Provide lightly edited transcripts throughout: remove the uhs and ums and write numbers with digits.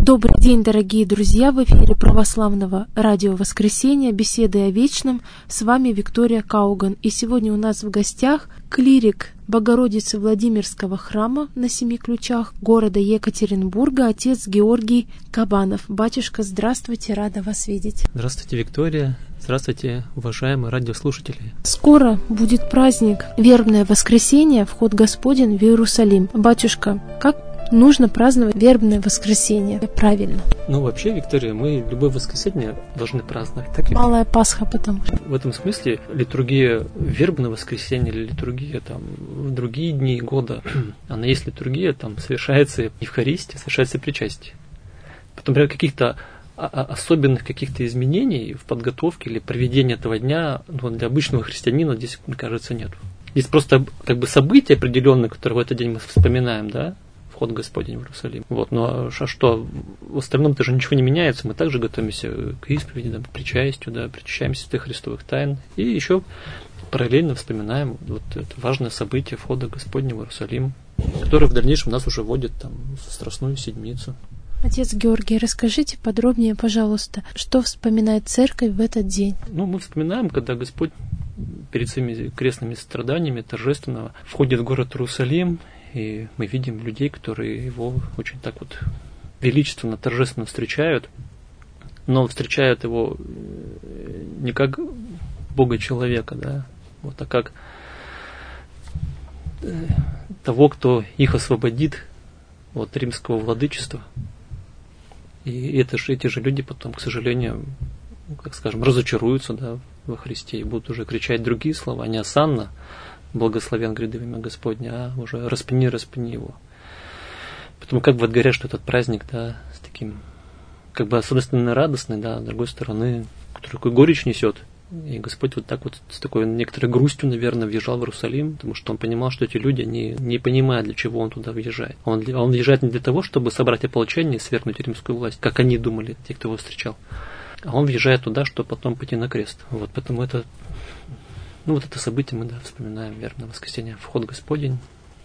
Добрый день, дорогие друзья! В эфире Православного радио «Воскресенье», беседы о вечном. С вами Виктория Кауган. И сегодня у нас в гостях клирик Богородицы Владимирского храма на Семи Ключах города Екатеринбурга, отец Георгий Кабанов. Батюшка, здравствуйте, рада вас видеть. Здравствуйте, Виктория. Здравствуйте, уважаемые радиослушатели. Скоро будет праздник Вербное воскресенье, вход Господень в Иерусалим. Батюшка, как нужно праздновать Вербное воскресенье правильно? Вообще, Виктория, мы любое воскресенье должны праздновать. Так ведь? Малая Пасха, потому что. В этом смысле литургия Вербного воскресенья или литургия в другие дни года, она есть литургия, там совершается Евхаристия, совершается причастие. Потом, например, каких-то особенных каких-то изменений в подготовке или проведении этого дня для обычного христианина здесь, мне кажется, нет. Здесь просто события определенные, которые в этот день мы вспоминаем, да, вход Господень в Иерусалим. Ну а что? В остальном-то же ничего не меняется. Мы также готовимся к исповеди, к причастию, причащаемся святых христовых тайн. И еще параллельно вспоминаем это важное событие входа Господня в Иерусалим, которое в дальнейшем нас уже вводит в Страстную Седмицу. Отец Георгий, расскажите подробнее, пожалуйста, что вспоминает церковь в этот день? Мы вспоминаем, когда Господь перед своими крестными страданиями торжественно входит в город Иерусалим, и мы видим людей, которые его очень так величественно, торжественно встречают, но встречают его не как Бога-человека, а как того, кто их освободит от римского владычества. И эти же люди потом, к сожалению, разочаруются во Христе и будут уже кричать другие слова, не осанна, благословен гряды во имя Господня, а уже распни его. Поэтому говорят, что этот праздник, с таким, с одной стороны радостный, с другой стороны, который горечь несет. И Господь с такой некоторой грустью, наверное, въезжал в Иерусалим, потому что он понимал, что эти люди не понимают, для чего он туда въезжает. Он въезжает не для того, чтобы собрать ополчение и свергнуть римскую власть, как они думали, те, кто его встречал. А он въезжает туда, чтобы потом пойти на крест. Поэтому это событие мы вспоминаем, Вербное воскресенье, вход Господень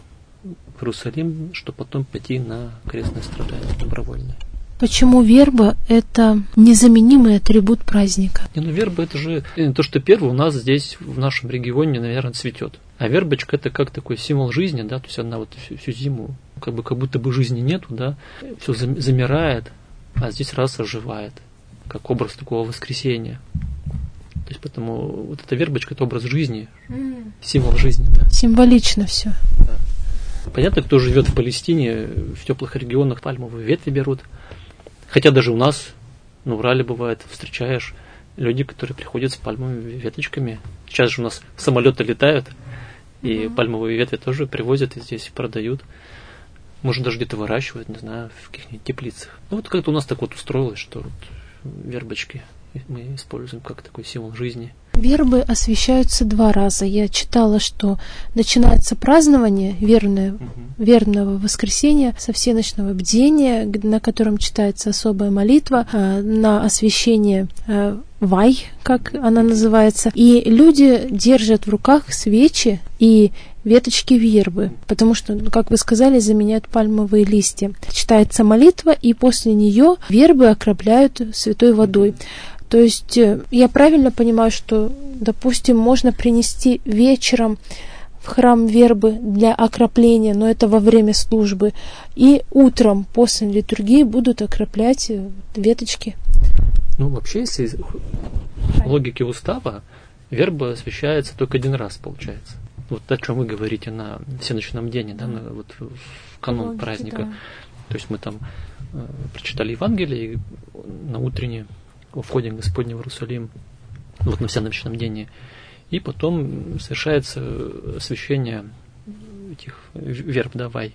в Иерусалим, чтобы потом пойти на крестное страдание добровольное. Почему верба – это незаменимый атрибут праздника? Верба – это же то, что первое у нас здесь, в нашем регионе, наверное, цветет. А вербочка – это как такой символ жизни, то есть она всю зиму, как будто бы жизни нету, все замирает, а здесь раз оживает, как образ такого воскресения. То есть поэтому эта вербочка – это образ жизни, символ жизни. Символично все. Да. Понятно, кто живет в Палестине, в теплых регионах пальмовые ветви берут. Хотя даже у нас, на Урале бывает, встречаешь люди, которые приходят с пальмовыми веточками. Сейчас же у нас самолеты летают, и пальмовые ветви тоже привозят и здесь продают. Может, даже где-то выращивают, не знаю, в каких-нибудь теплицах. Как-то у нас так устроилось, что вербочки мы используем как такой символ жизни. Вербы освящаются 2 раза. Я читала, что начинается празднование Вербного воскресенья со всеночного бдения, на котором читается особая молитва на освящение Вай, как она называется. И люди держат в руках свечи и веточки вербы, потому что, как вы сказали, заменяют пальмовые листья. Читается молитва, и после нее вербы окропляют святой водой. То есть я правильно понимаю, что, допустим, можно принести вечером в храм вербы для окропления, но это во время службы, и утром после литургии будут окроплять веточки? Вообще, если в логике устава, верба освящается только 1 раз, получается. О чем вы говорите на всеночном бдении, в канун праздника. Да. То есть мы там прочитали Евангелие на утреннее о входе Господня в Иерусалим, на всеночном бдении. И потом совершается освящение этих верб, Вай.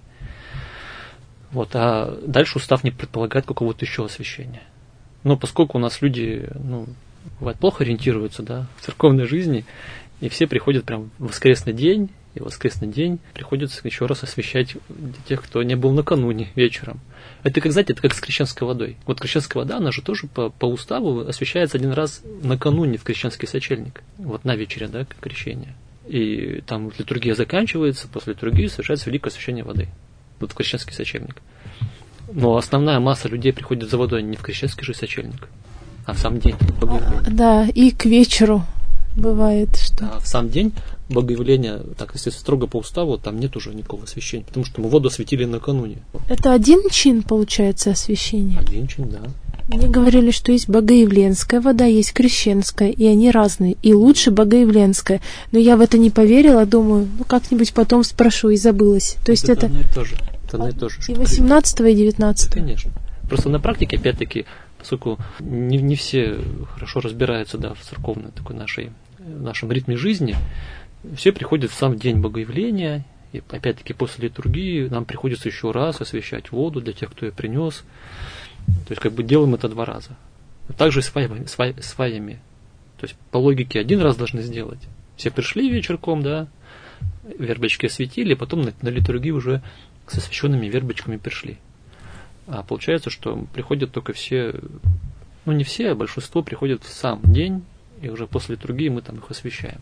А дальше устав не предполагает какого-то еще освящения. Но поскольку у нас люди, бывает, плохо ориентируются, в церковной жизни, и все приходят прям в воскресный день, и в воскресный день приходится еще раз освящать тех, кто не был накануне вечером. Это как с крещенской водой. Крещенская вода, она же тоже по уставу освящается 1 раз накануне в крещенский сочельник. На вечере, как крещение. И там литургия заканчивается, после литургии совершается великое освящение воды. В крещенский сочельник. Но основная масса людей приходит за водой не в крещенский же сочельник, а в сам день Богоявления. Да, и к вечеру бывает, что... А в сам день Богоявления, так, если строго по уставу, там нет уже никакого освящения, потому что мы воду осветили накануне. Это один чин, получается, освящение? Один чин, да. Мне говорили, что есть богоявленская вода, есть крещенская, и они разные. И лучше богоявленская. Но я в это не поверила, думаю, как-нибудь потом спрошу, и забылась. То есть это... одно и то же. Это одно и то же. И 18-го, и 19-го. Да, конечно. Просто на практике, опять-таки, поскольку не все хорошо разбираются, да, в церковной такой в нашем ритме жизни, все приходят в сам день Богоявления, и опять-таки после литургии нам приходится еще раз освящать воду для тех, кто ее принес. То есть как бы делаем это 2 раза. Также с сваями. То есть по логике 1 раз должны сделать. Все пришли вечерком, да, вербочки осветили, потом на литургию уже с освященными вербочками пришли. А получается, что приходят только все, не все, а большинство приходят в сам день, и уже после литургии мы там их освящаем.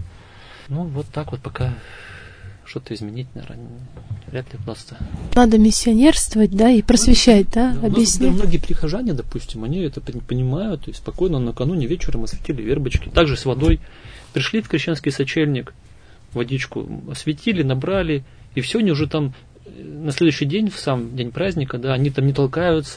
Вот так вот пока что-то изменить, наверное, вряд ли удастся. Надо миссионерствовать, да, и просвещать, да, объяснять. Многие прихожане, допустим, они это понимают, и спокойно накануне вечером осветили вербочки. Также с водой пришли в крещенский сочельник, водичку осветили, набрали, и все, они уже там на следующий день, в сам день праздника, да, они там не толкаются,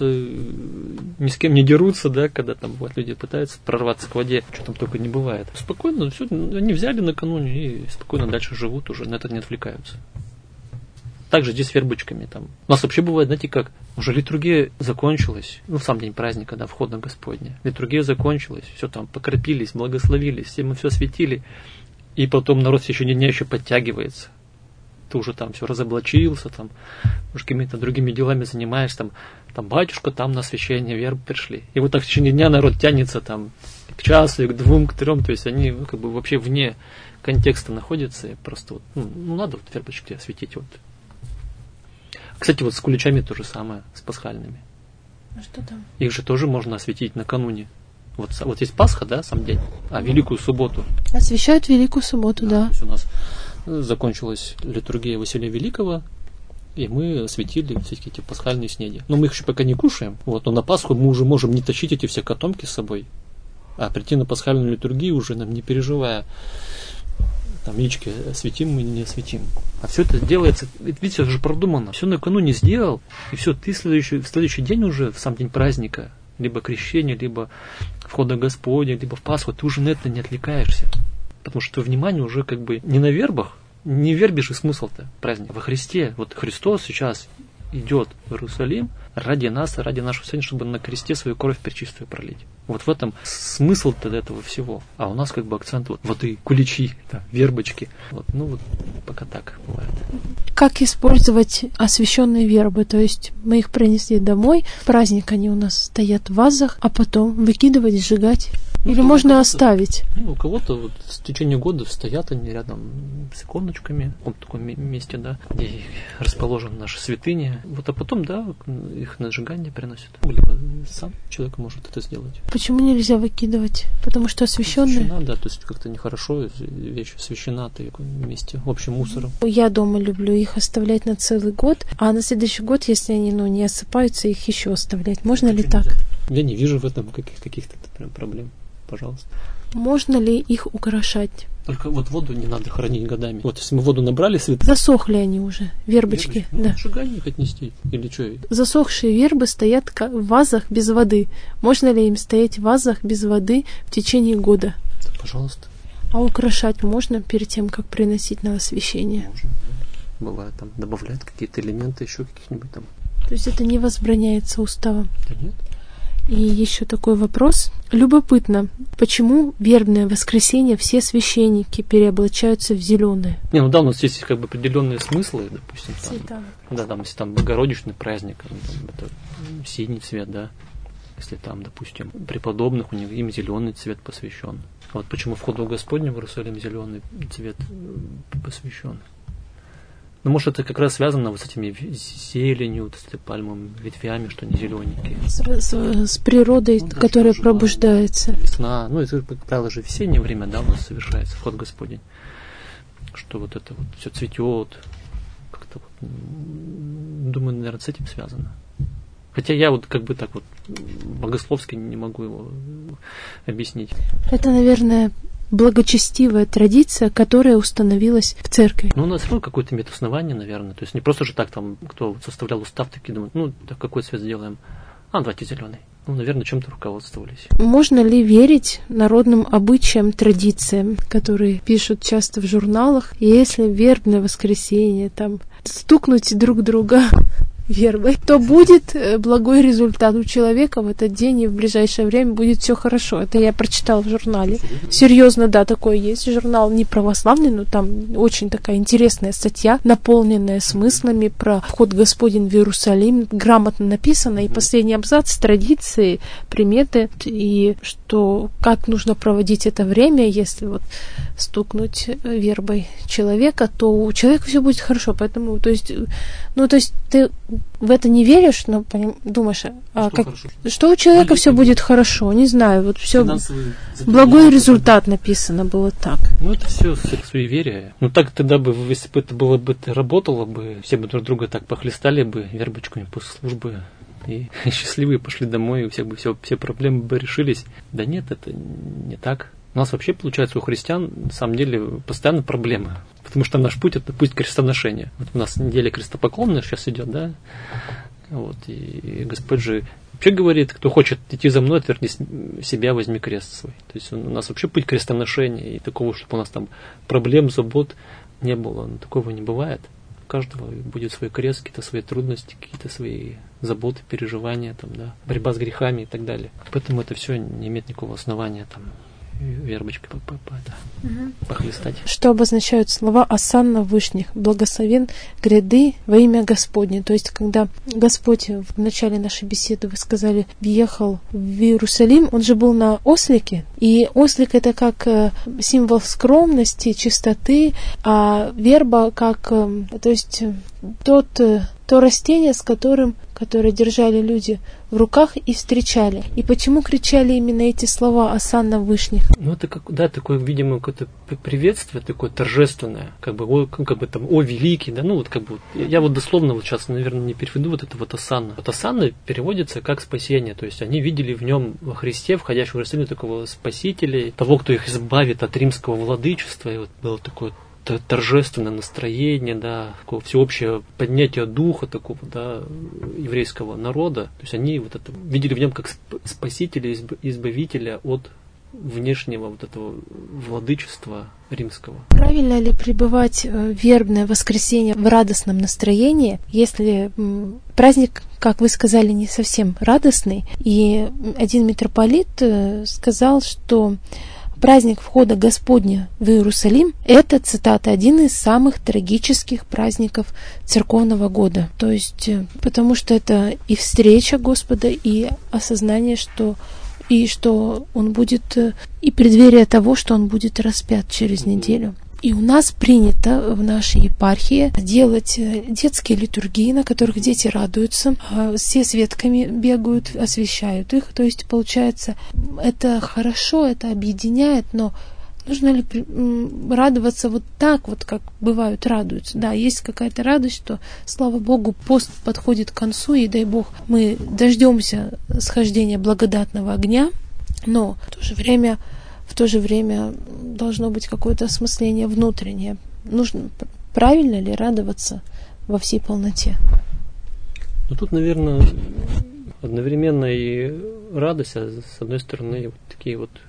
ни с кем не дерутся, да, когда там бывают, люди пытаются прорваться к воде, что там только не бывает. Спокойно, все, они взяли накануне и спокойно дальше живут, уже на это не отвлекаются. Также здесь с вербочками там. У нас вообще бывает, знаете как, уже литургия закончилась, в сам день праздника, да, входа Господня. Литургия закончилась, все там покропились, благословились, все мы все осветили, и потом народ в течение дня еще подтягивается. Ты уже там все разоблачился, там уже какими-то другими делами занимаешься, там батюшка, там на освящение верб пришли. И вот так в течение дня народ тянется там к часу, и к 2, к 3, то есть они как бы вообще вне контекста находятся, и просто надо вербочки осветить. Кстати, с куличами то же самое, с пасхальными. А что там? Их же тоже можно осветить накануне. Вот есть Пасха, да, сам день, а Великую Субботу. Освящают Великую Субботу, да. То есть у нас закончилась литургия Василия Великого, и мы осветили всякие эти пасхальные снеди. Но мы их еще пока не кушаем. Но на Пасху мы уже можем не тащить эти все котомки с собой, а прийти на пасхальную литургию уже нам не переживая, там яички осветим мы или не осветим. А все это делается, видите, это же продумано. Все накануне сделал, и все, ты в следующий день уже, в сам день праздника, либо крещения, либо входа Господня, либо в Пасху, ты уже на это не отвлекаешься. Потому что твое внимание уже как бы не на вербах, не в вербе же смысл-то праздника, во Христе. Вот Христос сейчас идет в Иерусалим ради нас, ради нашего Сына, чтобы на кресте свою кровь пречистую пролить. Вот в этом смысл-то этого всего. А у нас как бы акцент воды, куличи, там, вербочки. Пока так бывает. Как использовать освященные вербы? То есть мы их принесли домой, в праздник они у нас стоят в вазах, а потом выкидывать, сжигать. Или можно оставить? У кого-то в течение года стоят они рядом с иконочками, в каком-то таком месте, да, где расположена наша святыня. А потом, да, их на сжигание приносят. Либо сам человек может это сделать. Почему нельзя выкидывать? Потому что освященные? Освящена, да, то есть как-то нехорошо, вещь освящена, ты вместе общим мусором. Я дома люблю их оставлять на целый год, а на следующий год, если они не осыпаются, их еще оставлять. Можно ли так? Я не вижу в этом каких-то проблем. Пожалуйста. Можно ли их украшать? Только воду не надо хранить годами. Если мы воду набрали, засохли они уже, вербочки. Да. Сжигание их отнести или что? Засохшие вербы стоят в вазах без воды. Можно ли им стоять в вазах без воды в течение года? Да, пожалуйста. А украшать можно перед тем, как приносить на освящение? Можно. Бывает, там добавляют какие-то элементы, еще каких-нибудь там. То есть это не возбраняется уставом? Да нет. И еще такой вопрос. Любопытно, почему вербное воскресенье все священники переоблачаются в зеленое? У нас есть как бы определенные смыслы, допустим. Цвета. Если там Богородичный праздник, это синий цвет, да. Если там, допустим, преподобных, им зеленый цвет посвящен. А почему входу Господня в Иерусалим зеленый цвет посвящен? Может, это как раз связано с этими зеленью, с пальмовыми ветвями, что они зелененькие. С природой, которая пробуждается. Весна. Это, как правило, же весеннее время, да, у нас совершается вход Господень. Что это все цветет. Как-то думаю, наверное, с этим связано. Хотя я вот как бы так вот богословски не могу его объяснить. Это, наверное, благочестивая традиция, которая установилась в церкви. Ну, у нас все равно какое-то имеет основание, наверное. То есть не просто же так там, кто составлял устав, такие думают, ну, так какой цвет сделаем? Давайте зеленый. Ну, наверное, чем-то руководствовались. Можно ли верить народным обычаям, традициям, которые пишут часто в журналах? И если вербное воскресенье, там, стукнуть друг друга вербой, то будет благой результат у человека в этот день, и в ближайшее время будет все хорошо. Это я прочитала в журнале. Серьезно, да, такое есть. Журнал не православный, но там очень такая интересная статья, наполненная смыслами про вход Господень в Иерусалим. Грамотно написано, и последний абзац, традиции, приметы, и что, как нужно проводить это время, если вот стукнуть вербой человека, то у человека все будет хорошо. Поэтому, то есть ты в это не веришь, но думаешь, что у человека все будет хорошо, не знаю, вот все благой результат написано было так. Ну, это все суеверие. Ну, так тогда бы, если бы это было бы, это работало бы, все бы друг друга так похлестали бы вербочками после службы, и счастливые пошли домой, и у всех бы все проблемы бы решились. Да нет, это не так. У нас вообще, получается, у христиан, на самом деле, постоянно проблемы. Потому что наш путь – это путь крестоношения. Вот у нас неделя крестопоклонная сейчас идет, да? Вот, и Господь же вообще говорит, кто хочет идти за мной, отвергни себя, возьми крест свой. То есть у нас вообще путь крестоношения, и такого, чтобы у нас там проблем, забот не было. Но такого не бывает. У каждого будет свой крест, какие-то свои трудности, какие-то свои заботы, переживания, там, да, борьба с грехами и так далее. Поэтому это все не имеет никакого основания там вербочкой похлестать. Что обозначают слова «Осанна Вышних», «Благословен гряды во имя Господне». То есть, когда Господь в начале нашей беседы, вы сказали, въехал в Иерусалим, он же был на ослике, и ослик — это как символ скромности, чистоты, а верба как, то есть, то растение, которое держали люди в руках и встречали. И почему кричали именно эти слова «Осанна Вышних»? Ну, это такое, видимо, какое-то приветствие, такое торжественное, как бы там, о, великий, да, ну, вот как бы, я вот дословно вот сейчас, наверное, не переведу вот это вот «Осанна». Вот «Осанна» переводится как спасение, то есть они видели в нем во Христе, входящего в Иерусалим, такого спасителя, того, кто их избавит от римского владычества, и вот было такое торжественное настроение, да, такое всеобщее поднятие духа такого, да, еврейского народа. То есть они вот это видели в нем как спасителя, избавителя от внешнего вот этого владычества римского. Правильно ли пребывать в вербное воскресенье в радостном настроении, если праздник, как вы сказали, не совсем радостный? И один митрополит сказал, что праздник входа Господня в Иерусалим – это, цитата, один из самых трагических праздников церковного года. То есть, потому что это и встреча Господа, и осознание, что Он будет, и преддверие того, что Он будет распят через неделю. И у нас принято в нашей епархии делать детские литургии, на которых дети радуются, все с ветками бегают, освещают их. То есть, получается, это хорошо, это объединяет, но нужно ли радоваться вот так, вот как бывают радуются? Да, есть какая-то радость, что, слава Богу, пост подходит к концу, и дай Бог, мы дождемся схождения благодатного огня, но в то же время должно быть какое-то осмысление внутреннее. Правильно ли радоваться во всей полноте? Ну, тут, наверное, одновременно и радость, а с одной стороны, вот такие вот,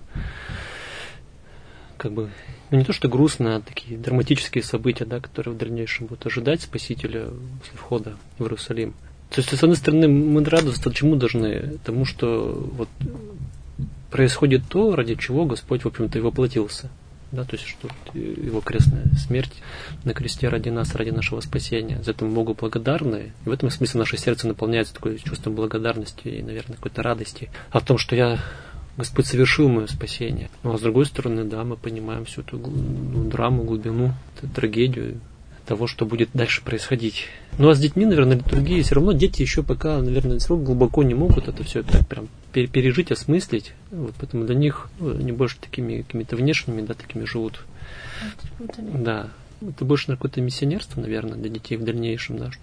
как бы, ну, не то что грустные, а такие драматические события, да, которые в дальнейшем будут ожидать Спасителя после входа в Иерусалим. То есть, с одной стороны, мы радоваться чему должны? Тому, что вот происходит то, ради чего Господь, в общем-то, и воплотился. Да, то есть, что его крестная смерть на кресте ради нас, ради нашего спасения. За это мы Богу благодарны. И в этом смысле наше сердце наполняется такое чувством благодарности и, наверное, какой-то радости о том, что Господь совершил мое спасение. Ну, а с другой стороны, да, мы понимаем всю эту драму, глубину, эту трагедию того, что будет дальше происходить. Ну, а с детьми, наверное, литургии все равно дети еще пока, наверное, все равно глубоко не могут это все так прям пережить, осмыслить. Вот, поэтому для них они больше такими какими-то внешними, да, такими живут. Да. Это больше на какое-то миссионерство, наверное, для детей в дальнейшем, да, что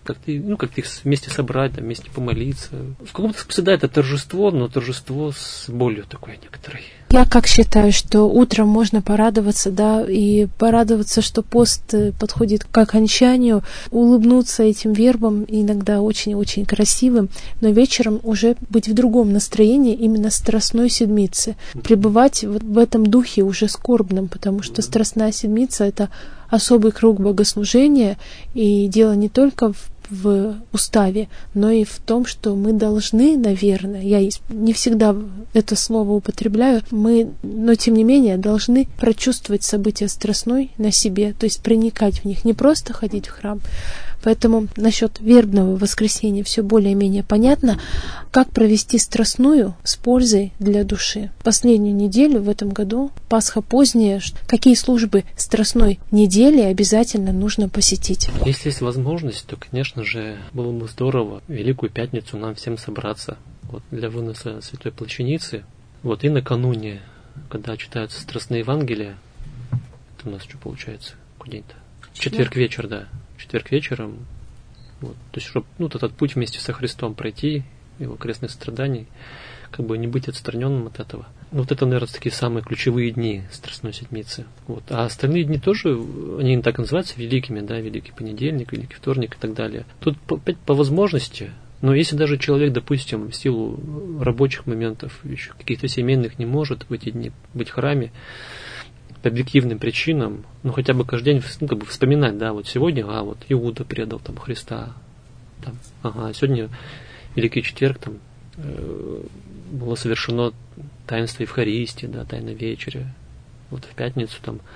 как-то их вместе собрать, там, вместе помолиться. В каком-то смысле, да, это торжество, но торжество с болью такой некоторой. Я как считаю, что утром можно порадоваться, да, и порадоваться, что пост подходит к окончанию, улыбнуться этим вербам, иногда очень-очень красивым, но вечером уже быть в другом настроении, именно Страстной Седмицы, пребывать в этом духе уже скорбном, потому что Страстная Седмица — это особый круг богослужения, и дело не только в уставе, но и в том, что мы должны, наверное, я не всегда это слово употребляю, но тем не менее должны прочувствовать события Страстной на себе, то есть проникать в них, не просто ходить в храм. Поэтому насчет вербного воскресенья все более-менее понятно, как провести Страстную с пользой для души. Последнюю неделю в этом году, Пасха поздняя, какие службы Страстной недели обязательно нужно посетить? Если есть возможность, то, конечно же, было бы здорово Великую Пятницу нам всем собраться для выноса Святой Плащаницы. И накануне, когда читаются Страстные Евангелия, это у нас что получается? Какой день-то? Четверг вечер, да. Четверг вечером, то есть, чтобы этот путь вместе со Христом пройти, его крестных страданий, как бы не быть отстраненным от этого. Это, наверное, такие самые ключевые дни Страстной Седмицы. А остальные дни тоже, они так и называются великими, да, Великий Понедельник, Великий Вторник и так далее. Тут опять по возможности, но если даже человек, допустим, в силу рабочих моментов, еще каких-то семейных, не может в эти дни быть в храме, по объективным причинам, хотя бы каждый день вспоминать, да, сегодня, Иуда предал Христа, сегодня Великий Четверг, было совершено таинство Евхаристии, да, Тайна Вечеря, в пятницу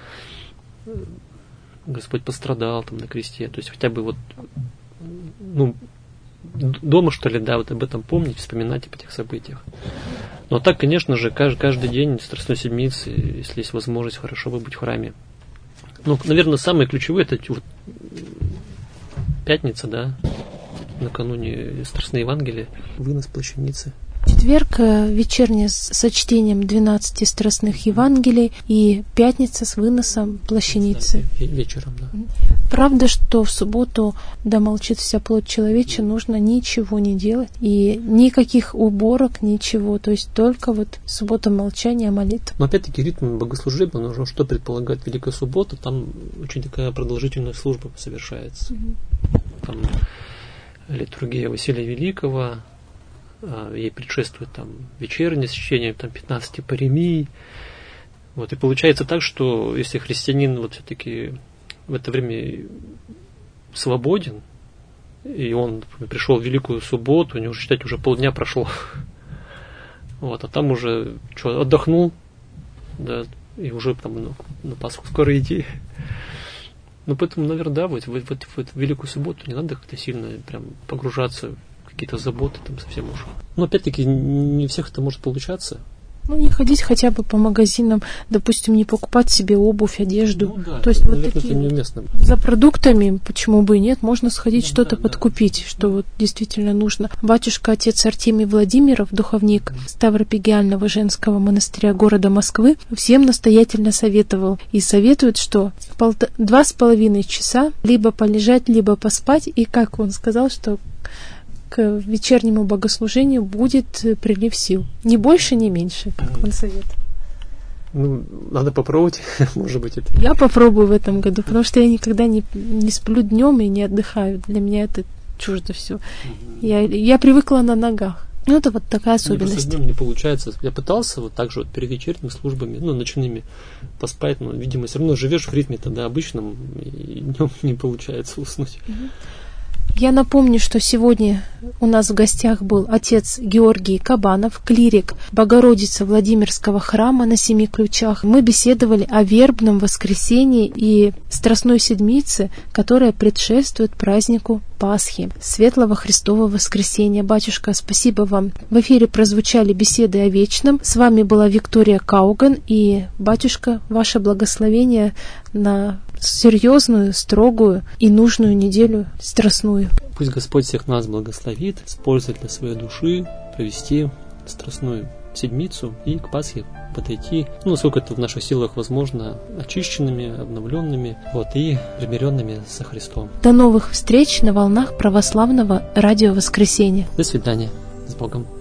Господь пострадал на кресте, то есть хотя бы дома, что ли, да, об этом помнить, вспоминать об этих событиях. Но так, конечно же, каждый день Страстной Седмицы, если есть возможность, хорошо бы быть в храме. Наверное, самое ключевое — это пятница, да, накануне Страстной Евангелия, вынос Плащаницы. Четверг вечерняя со чтением 12 страстных Евангелий и пятница с выносом Плащаницы. Вечером, да. Правда, что в субботу, да молчит вся плоть человечья, нужно ничего не делать, и никаких уборок, ничего, то есть только суббота молчания, молитва. Но опять-таки ритм богослужения, нужно что предполагает Великая Суббота, там очень такая продолжительная служба совершается. Там литургия Василия Великого, ей предшествует вечернее чтение 15 паремий. И получается так, что если христианин все-таки в это время свободен, и он пришел в Великую Субботу, у него, считайте, уже полдня прошло, а там уже отдохнул, да, и уже на Пасху скоро идти. Поэтому, наверное, да, в Великую Субботу не надо как-то сильно прям погружаться в какие-то заботы совсем уж. Но опять-таки не всех это может получаться. Не ходить хотя бы по магазинам, допустим, не покупать себе обувь, одежду. Да, то есть наверное, такие это неуместно. За продуктами, почему бы и нет, можно сходить что-то подкупить, что действительно нужно. Батюшка отец Артемий Владимиров, духовник Ставропигиального женского монастыря города Москвы, всем настоятельно советовал и советует, что 2,5 часа либо полежать, либо поспать, и как он сказал, что к вечернему богослужению будет прилив сил. Ни больше, ни меньше, как он советует. Надо попробовать, может быть, это. Я попробую в этом году, потому что я никогда не сплю днем и не отдыхаю. Для меня это чуждо все. Я привыкла на ногах. Это такая особенность. Днем не получается. Я пытался так же перед вечерними службами, ночными поспать, но, видимо, все равно живешь в ритме тогда обычном, и днем не получается уснуть. Я напомню, что сегодня у нас в гостях был отец Георгий Кабанов, клирик Богородицы Владимирского храма на 7 ключах. Мы беседовали о вербном воскресенье и Страстной Седмице, которая предшествует празднику Пасхи, Светлого Христова воскресения. Батюшка, спасибо вам. В эфире прозвучали беседы о вечном. С вами была Виктория Кауган, и, батюшка, ваше благословение на серьезную, строгую и нужную неделю страстную. Пусть Господь всех нас благословит, с пользой для своей души провести страстную седмицу и к Пасхе подойти, насколько это в наших силах возможно, очищенными, обновленными, и примиренными со Христом. До новых встреч на волнах православного радио Воскресенья. До свидания. С Богом.